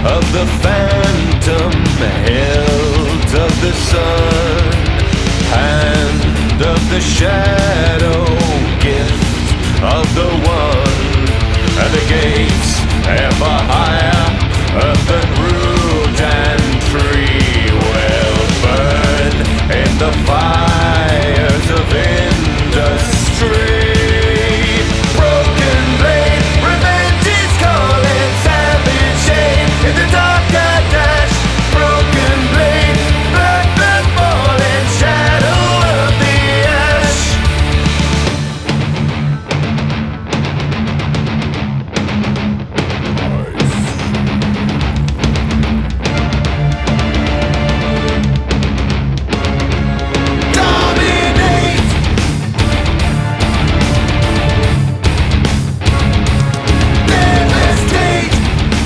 of the phantom hilt of the sun, hand of the shadow, gift of the one, and the gates ever higher, earth and root and tree will burn in the fires of industry. Broken blade, revenge is calling, savage shade in the darker dash. Broken blade, black blood falling, shadow of the ash. Dominate! Devastate!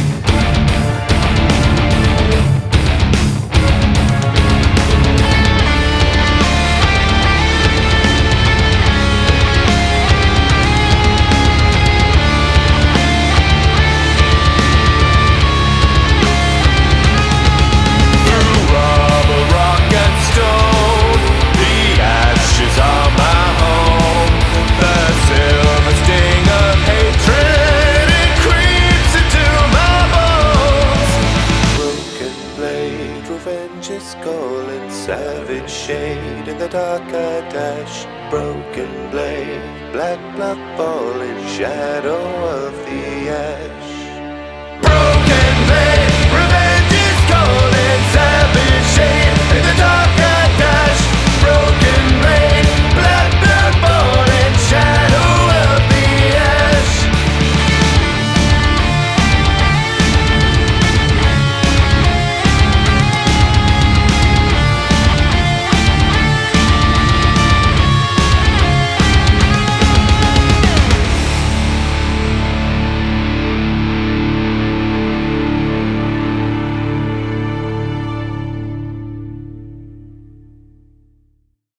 Through rubble, rock and stone, the ashes are my home. The silver sting of hatred, it creeps into my bones. Broken blade, revenge is calling, savage shade in the darker dash. Broken blade, black blood falling, shadow of the ash.